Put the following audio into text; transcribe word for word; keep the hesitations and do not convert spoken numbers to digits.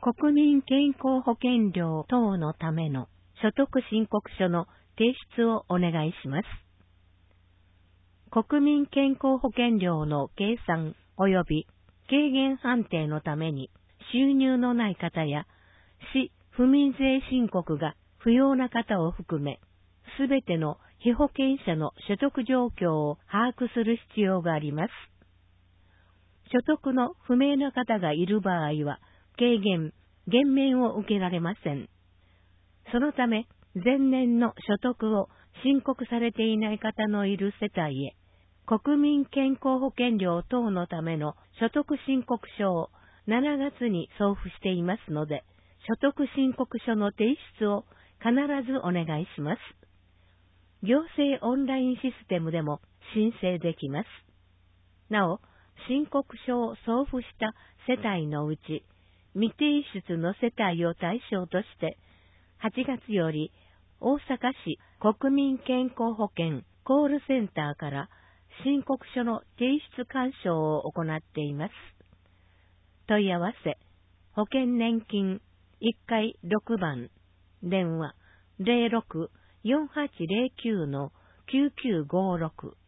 国民健康保険料等のための所得申告書の提出をお願いします。国民健康保険料の計算及び軽減判定のために収入のない方や市府民税申告が不要な方を含め、すべての被保険者の所得状況を把握する必要があります。所得の不明な方がいる場合は、軽減、減免を受けられません。そのため、前年の所得を申告されていない方のいる世帯へ、国民健康保険料等のための所得申告書をしちがつに送付していますので、所得申告書の提出を必ずお願いします。行政オンラインシステムでも申請できます。なお、申告書を送付した世帯のうち、未提出の世帯を対象として、はちがつより大阪市国民健康保険コールセンターから申告書の提出勧奨を行っています。問い合わせ、保険年金いっかいろくばん、電話 ゼロろく よんはちゼロきゅう きゅうきゅうごろく